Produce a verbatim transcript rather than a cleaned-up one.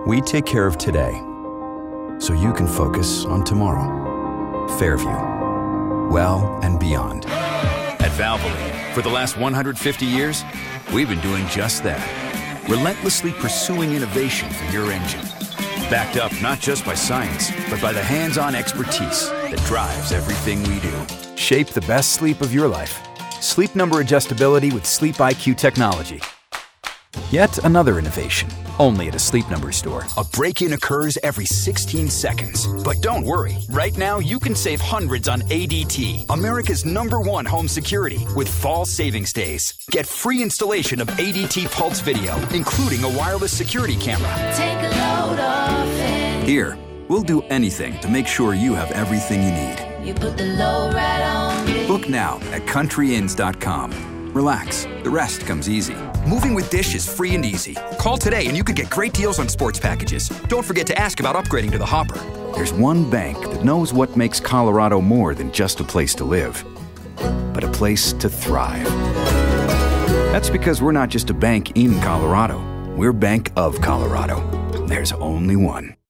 We take care of today, so you can focus on tomorrow. Fairview. Well and beyond. At Valvoline, for the last one hundred fifty years, we've been doing just that. Relentlessly pursuing innovation for your engine. Backed up not just by science, but by the hands-on expertise that drives everything we do. Shape the best sleep of your life. Sleep Number adjustability with Sleep I Q technology. Yet another innovation, only at a Sleep Number store. A break-in occurs every sixteen seconds. But don't worry. Right now, you can save hundreds on A D T, America's number one home security, with fall savings days. Get free installation of A D T Pulse Video, including a wireless security camera. Take a load off it. Here, we'll do anything to make sure you have everything you need. You put the load right on me. Book now at country inns dot com. Relax, the rest comes easy. Moving with Dish is free and easy. Call today and you could get great deals on sports packages. Don't forget to ask about upgrading to the Hopper. There's one bank that knows what makes Colorado more than just a place to live, but a place to thrive. That's because we're not just a bank in Colorado. We're Bank of Colorado. There's only one.